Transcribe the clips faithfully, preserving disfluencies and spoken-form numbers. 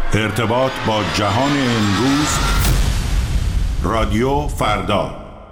ارتباط با جهان امروز، رادیو فردا.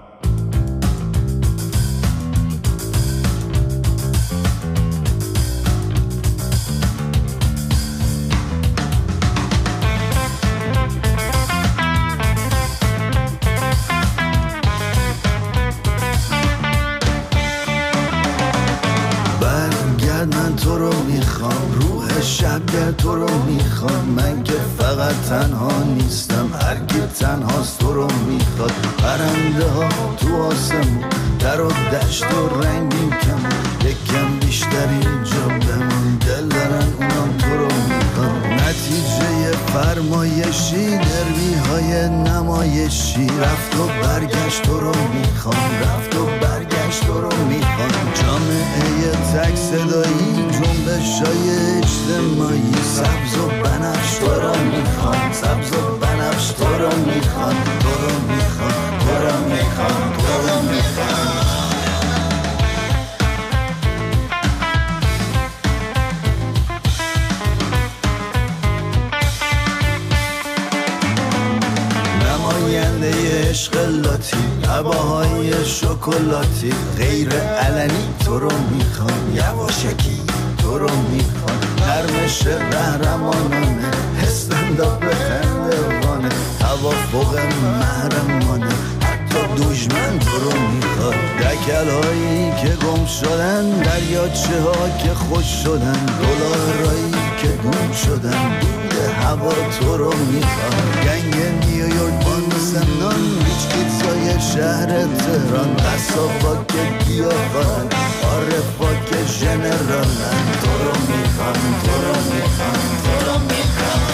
من تو رو میخوام، روح شبگر تو رو میخوام، من که فقط تنها نیستم، هر کی تنهاست تو رو میخواد. پرنده ها تو آسمون، در و دشت و رنگین کمون، یکم بیشتر اینجا بمون، دل دارن اونام تو رو میخواد. نتیجه فرمایشی، دربی های نمایشی، رفت و برگشت تو رو میخوام، رفت و برگشت تو رو میخوام. جامعه تک صدایی، جنبش های اجتماعی، سبز و بنفش تو رو میخوام، سبز و بنفش تو رو میخوام، تو رو میخوام، تو رو میخوام، تو رو میخوام. نماینده عشق لاتی، هواهای شکلاتی، غیر علنی تو رو میخوام، یواشکی تو رو میخوام. نرمش قهرمانانه، استنداپ خندوانه، توافق محرمانه، حتی دشمن تو رو میخواد. دکل هایی که گم شدن، دریاچه ها که خوش شدن، دلارایی که دون شدن، دود هوا تو رو میخواد. گنگ نیویورک بانسنان، ریچ کیتزای شهر تهران، قصابا که گیاهان، عارفا که ژنرالن، تو رو میخوام، تو رو میخوام، تو رو میخوام.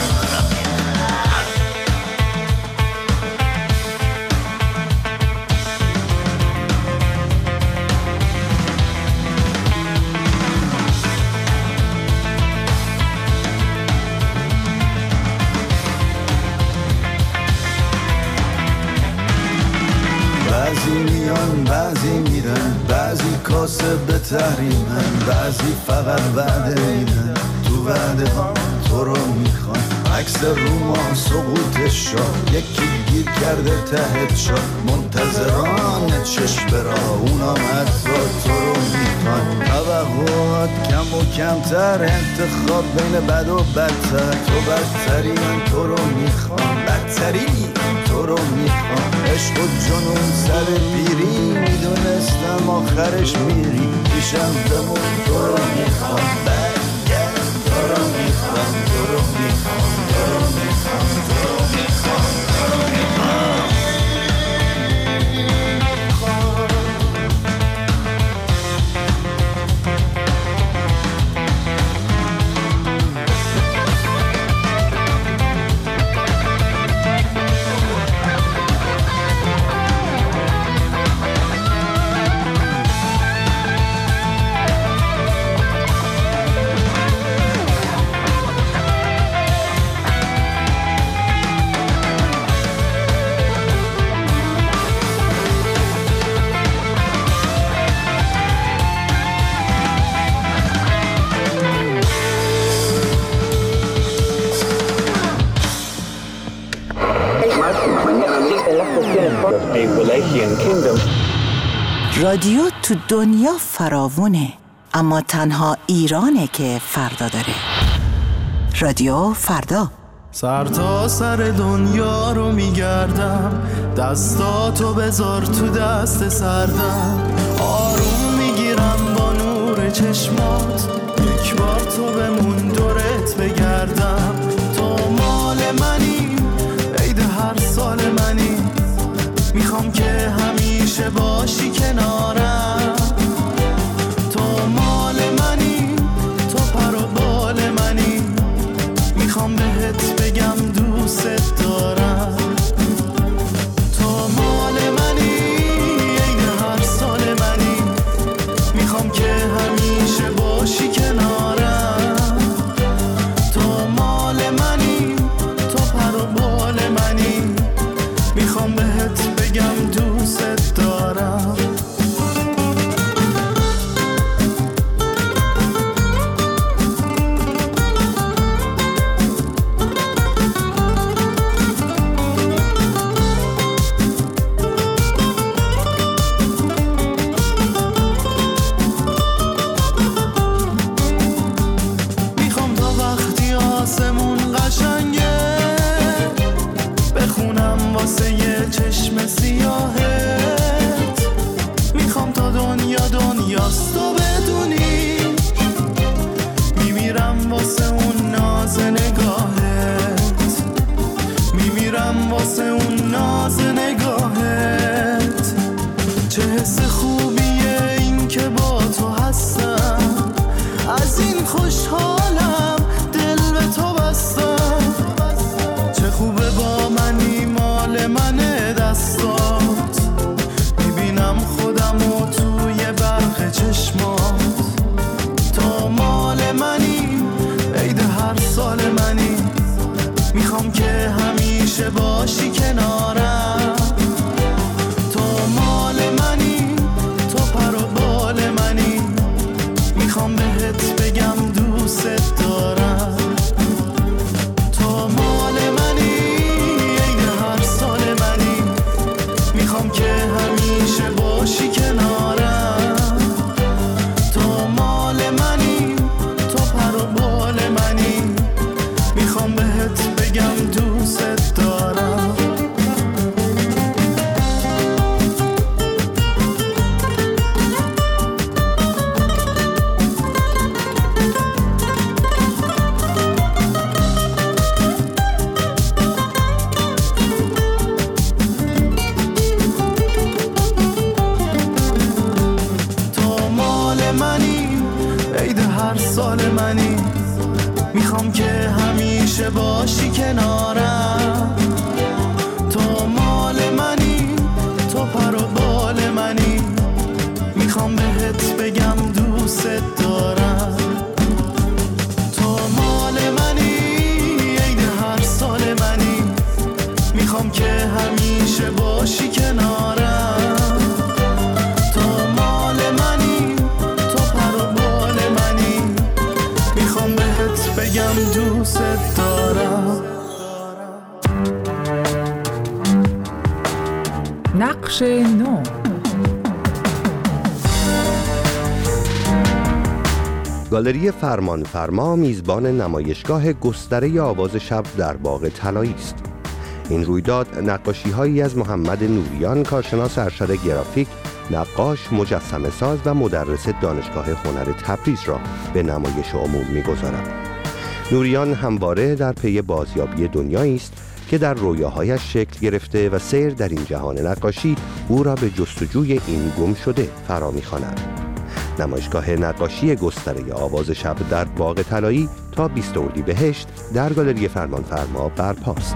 بعضی میان بعضی میرن، بعضی کاسه به تحریمن، بعضی فقط وعده میدن، تو وعده ها تو رو میخوان. عکس روما سقوط شاه، یکی گیر کرده ته چاه، منتظران چشم برا، اونا حتی تو رو میخوان. توقعات کم و کمتر، انتخاب بین بد و بدتر، تو بدتری من تو رو میخوام، بدتری تو رو میخوام. عشق و جنون سر پیری، میدونستم آخرش میری، پیشم بمون تو رو میخوام، برگرد تو رو میخوام، تو رو میخوام، تو رو میخوام، تو رو میخوام، تو رو میخوام. رادیو تو دنیا فراوونه، اما تنها ایرانه که فردا داره. رادیو فردا. سر تا سر دنیا رو میگردم، دستاتو بذار تو دست سردم، آروم میگیرم با نور چشمات، یک بار تو بمون دورت بگردم. تو مال منی، عید هر سال منی، میخوام که همیشه باشی کنارم. تو مال منی، تو پر و بال منی، میخوام بهت بگم دوست دارم. تو مال منی، عید هر سال منی، میخوام که همیشه باشی کنارم. تو مال منی، تو پر و بال منی، میخوام بهت بگم دوست دارم. باشی کنارم. تو مال منی، تو پر و بال منی، میخوام بهت بگم دوست دارم. تو مال منی، عید هر سال منی، میخوام که همیشه باشی کنارم. تو مال منی، تو پر و بال منی، میخوام بهت بگم دوست دارم. تو مال منی، عید هر سال منی، میخوام که همیشه باشی کنارم. تو مال منی، تو پر و بال منی، میخوام بهت بگم دوست دارم. تو مال منی، عید هر سال منی، میخوام که همیشه باشی کنارم. تو مال منی، تو پر و بال منی، میخوام بهت بگم دوست دارم. نقش نو. گالری فرمان فرما میزبان نمایشگاه گستره آواز شب در باغ طلایی است. این رویداد نقاشی‌هایی از محمد نوریان، کارشناس ارشد گرافیک، نقاش، مجسمه ساز و مدرس دانشگاه هنر تبریز را به نمایش عموم می‌گذارد. نوریان همواره در پی بازیابی دنیایی است که در رویاهایش شکل گرفته و سیر در این جهان نقاشی او را به جستجوی این گم شده فرا می‌خواند. نمایشگاه نقاشی گستره آواز شب در باغ طلایی تا بیست اردیبهشت در گالری فرمان فرما برپاست.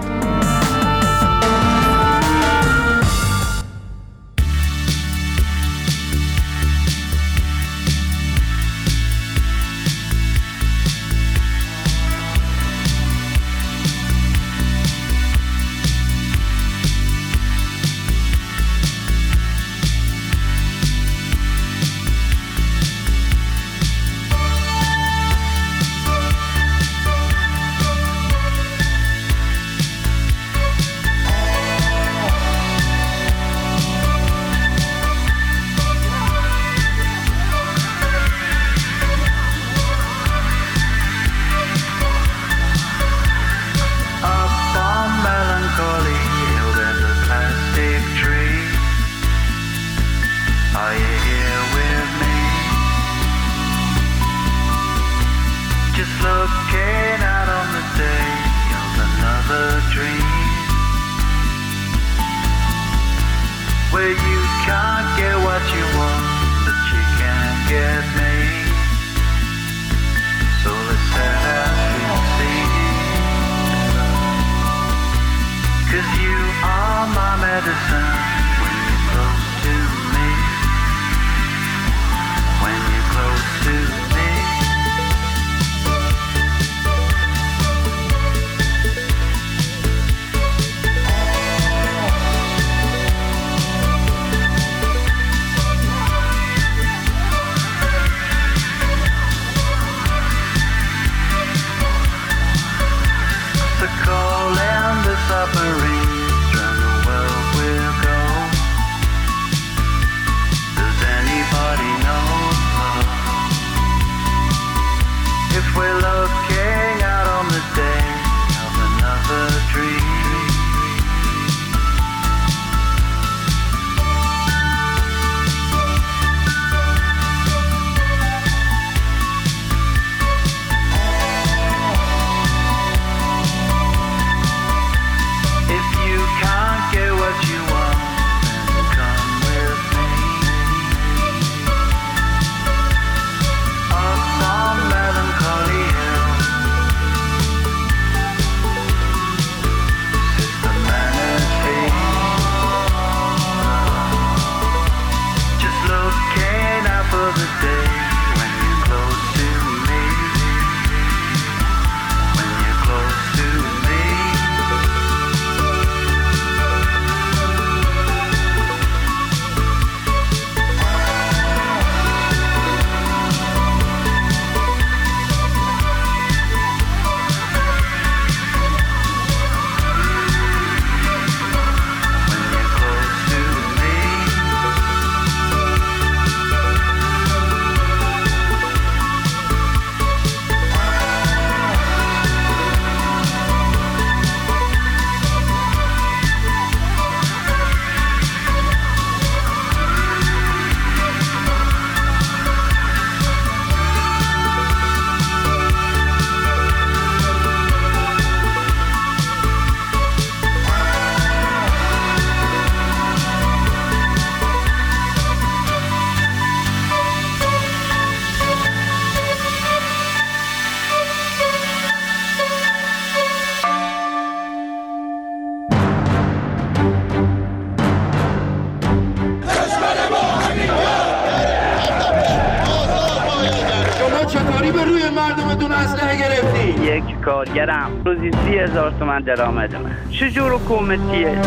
اسلحه گرفتی؟ یک کارگرم روزی سی هزار تومن درآمد من. چجور حکومتیه؟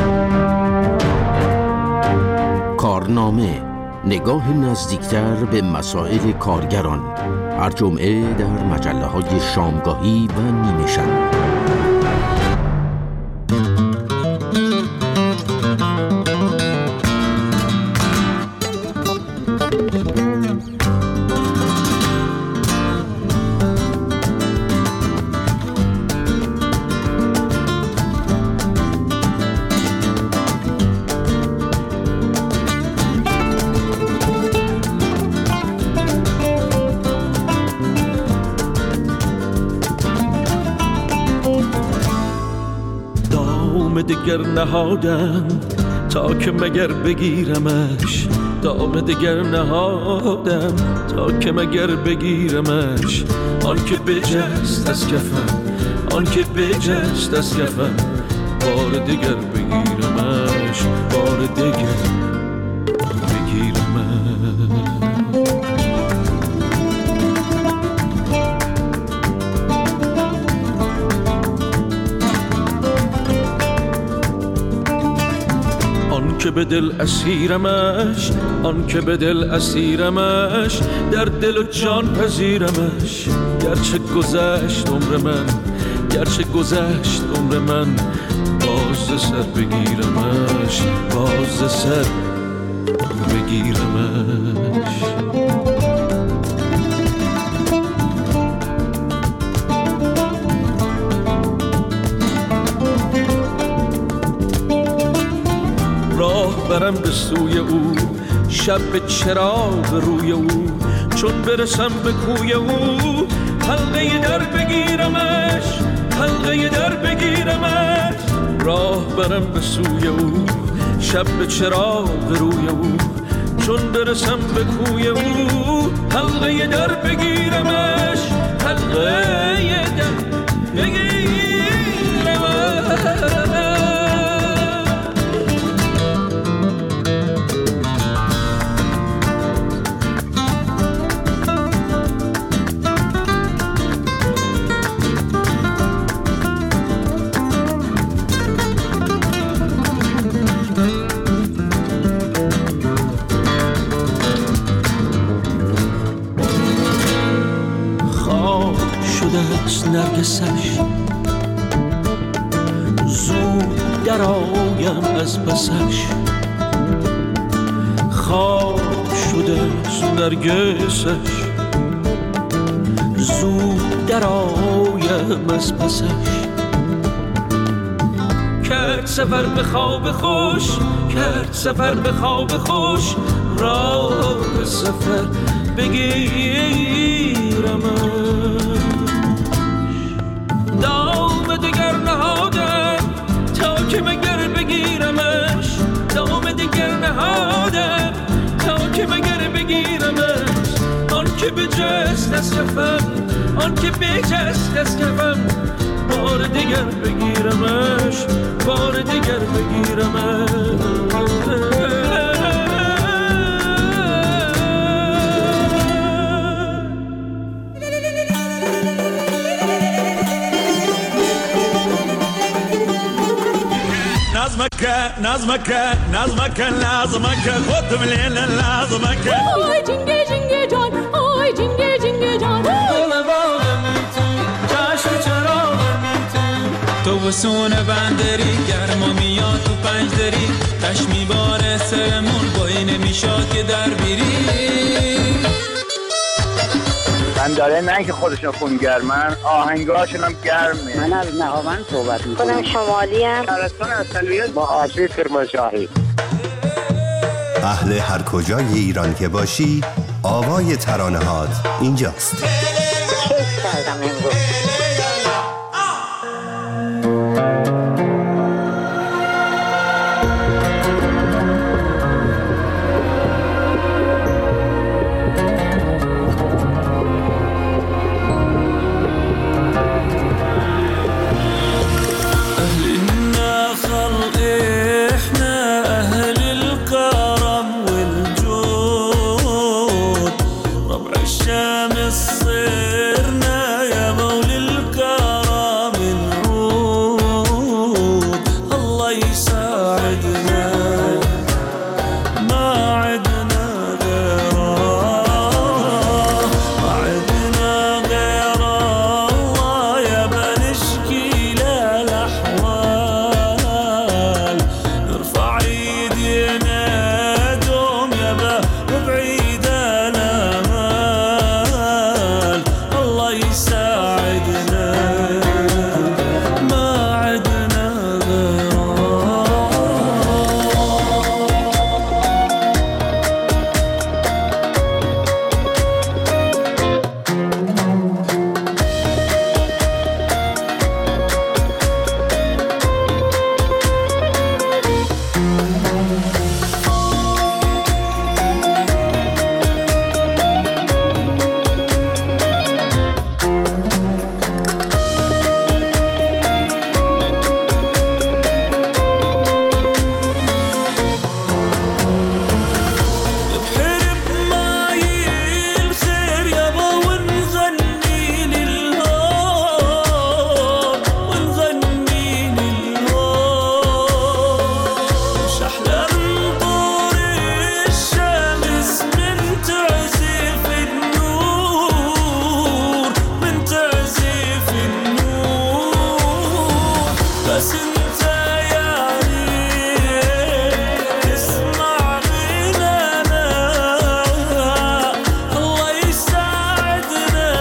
کارنامه، نگاه نزدیکتر به مسائل کارگران، هر جمعه در مجله‌های شامگاهی و نیمه شب. دگر نهادم تا که مگر بگیرمش، دام دگر نهادم تا که مگر بگیرمش. آن که بجست از کفم، آن که بجست از کفم، بار دگر بگیرمش، بار دگر بگیرمش. آن که به دل اسیرمش، آن که به دل اسیرمش، در دل و جان پذیرمش. گرچه گذشت عمر من، گرچه گذشت عمر من، باز سر بگیرمش، باز سر بگیرمش. راه برم به سوی او، شب به چراغ روی او، چون برسم به کوی او، حلقه در بگیرمش، حلقه در بگیرمش. راه برم به سوی او، شب به چراغ روی او، چون برسم به کوی او، حلقه در بگیرمش، حلقه در بگیرمش. نرگسش زود درآیم از پسش، خواب شده نرگسش زود درآیم از پسش. کرد سفر به خواب خوش، کرد سفر به خواب خوش، راه سفر بگیرمش. دام دگر نهادم تا که مگر بگیرمش، دام دگر نهادم تا که مگر بگیرمش. آن که بجست از کفم، آن که بجست از کفم، بار دگر بگیرمش، بار دگر بگیرمش. نظمك نظمك نظمك لازمك خد من لازمك. آی جنگه جنگه جان، آی جنگه جنگه جان. دل باغم تو، چشم چراغم تو، تو وسون بندری گرما میاد تو پنج دری، تش میباره سرمون بایی نمیشاد که در بیری. من داره نه که خودشون خونگرمن، آهنگاشون هم گرمه. من از نهاوند صحبت میکنم. خودم شمالی ام. شهرستان اصلیت با آشوی کرمانشاهی. اهل هر کجای ایران که باشی، آوای ترانه‌هات اینجاست. کیف کردم امروز. الصيف بس انت يعني تسمع مننا الله يساعدنا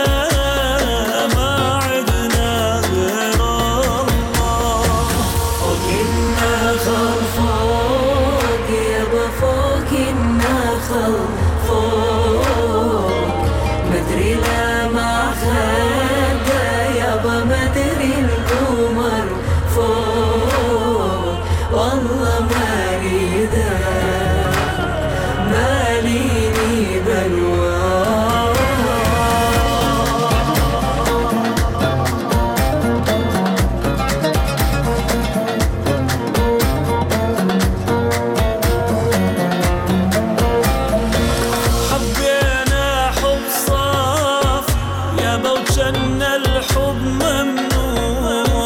ما عدنا غير الله فوق النخل فوق يابا فوق النخل فوق مدري لا ما خدى يابا مدري القمر فوق والله ما ريده ماليني بلوى حبينا حب صاف يابا وجنا الحب ممنوع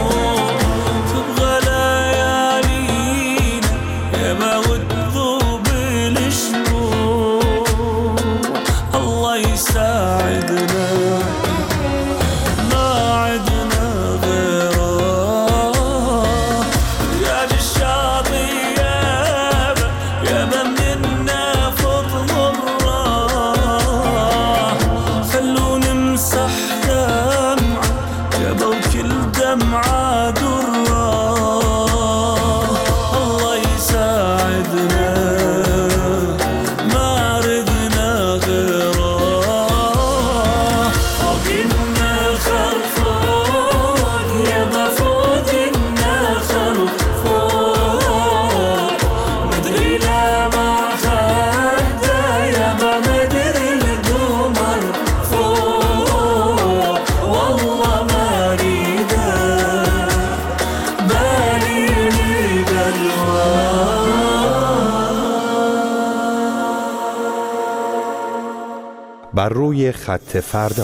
تبغى ليالينا يابا وتذوب الشموع الله يساعدنا ما عدنا غيره يا للشاطئ يابا يابا منا فضل الراح خلو نمسح دمعة يابا وكل دمعة درة الله يساعدنا ما ردنا غيره فوق النخل فوق يابا فوق النخل فوق مدري لا ما خدى يابا مدري القمر فوق والله ما ريده باليني بلوى بر روی خط فردا.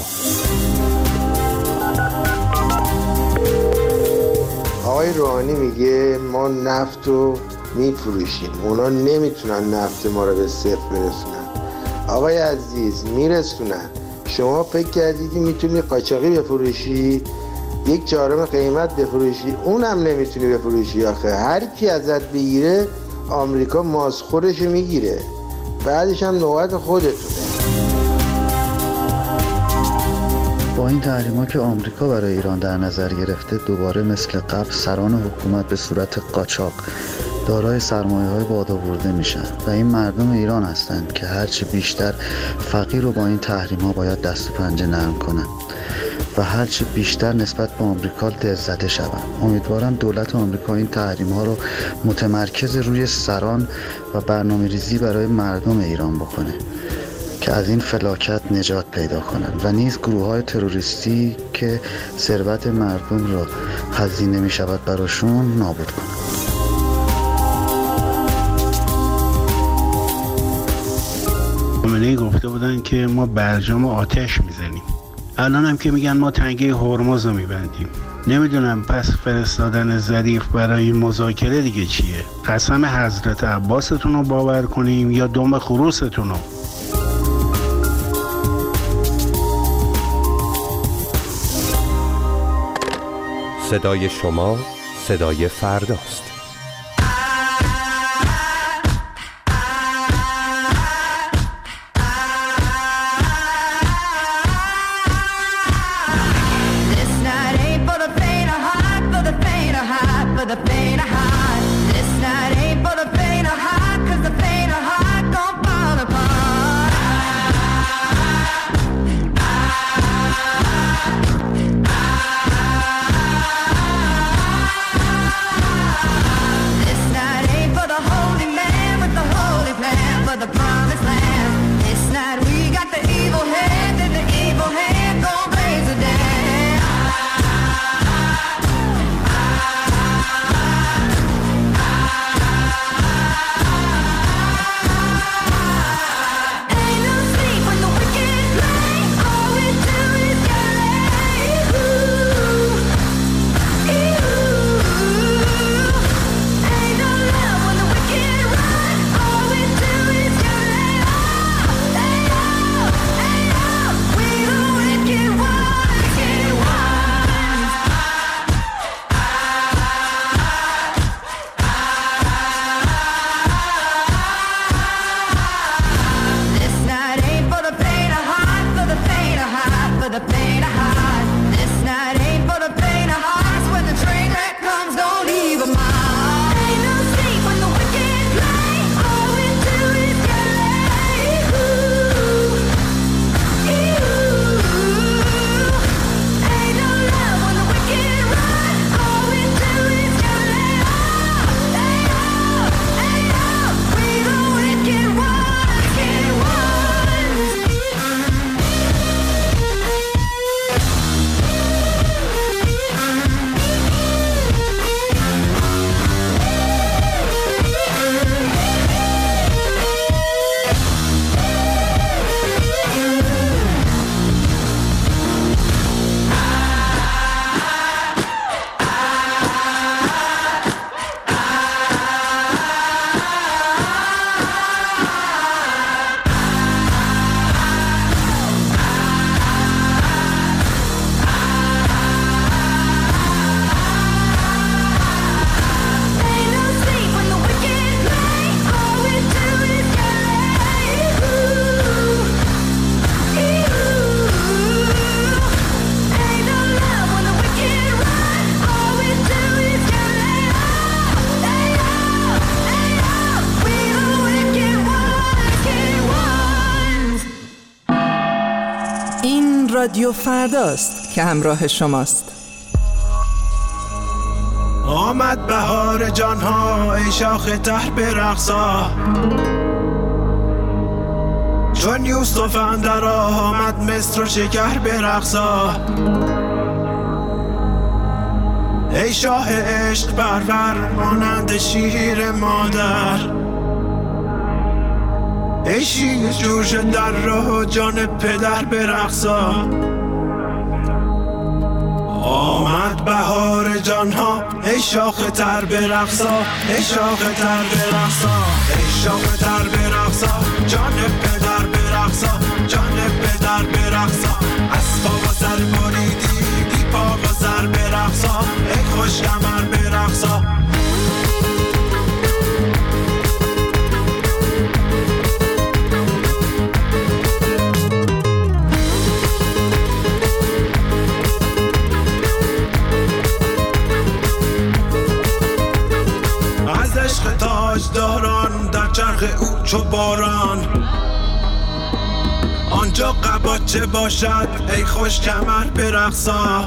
آقای روحانی میگه ما نفت رو میفروشیم، اونا نمیتونن نفت ما رو به صفر برسونن. آقای عزیز میرسونن. شما فکر کردیدی میتونی قاچاقی بفروشی، یک چهارم قیمت بفروشی، اونم نمیتونی بفروشی. آخه هر کی ازت بگیره آمریکا ماسخورش میگیره، بعدش هم نوبت خودتونه. با این تحریما که آمریکا برای ایران در نظر گرفته، دوباره مثل قبل سران حکومت به صورت قاچاق دارای سرمایه‌های بادآورده میشن و این مردم ایران هستند که هرچی بیشتر فقیر رو با این تحریما باید دست و پنجه نرم کنن و هرچی بیشتر نسبت به آمریکا دل‌زده شون. امیدوارم دولت آمریکا این تحریم‌ها رو متمرکز روی سران و برنامه‌ریزی برای مردم ایران بکنه که از این فلاکت نجات پیدا کنند و نیز گروه‌های تروریستی که ثروت مردم را هزینه می‌شود براشون نابود کنند. خامنه‌ای گفته بودن که ما برجام آتش میزنیم. الان هم که میگن ما تنگه هرمز رو میبندیم. نمیدونم پس فرستادن ظریف برای مذاکره دیگه چیه؟ قسم حضرت عباستون رو باور کنیم یا دم خروستون رو؟ صدای شما صدای فرداست. رادیو فرداست که همراه شماست. آمد بهار جانها ای شاخ تر برقصا، چون یوسف اندر آمد مصر و شکر برقصا. ای شاه عشق پرور مانند شیر مادر، ای شیر جوش در راه جان پدر برقصا. آمد بهار جانها ای شاخ تر برقصا، ای شاخ تر برقصا، ای شاخ تر برقصا، جان پدر برقصا، جان پدر برقصا. از پا و سر بریدی بی پا و سر برقصا، ای خوش کمر برقصا. عشق تاجداران در چرخ او چو باران، آنجا قباچه باشد ای خوش کمر برقصا.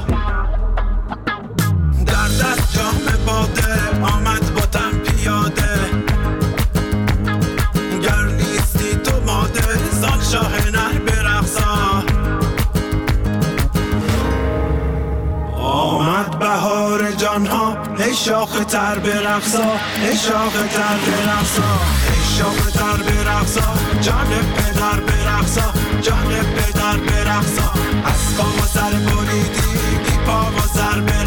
در دست جام باده آمد با تن پیاده، گر نیستی تو ماده زان شاه نر برقصا. آمد بهار جانها ای شاخ تر برقصا، ای شاخ تر برقصا، ای شاخ تر برقصا، جان پدر برقصا، جان پدر برقصا. از پا و سر بریدی بی پا و سر برقصا.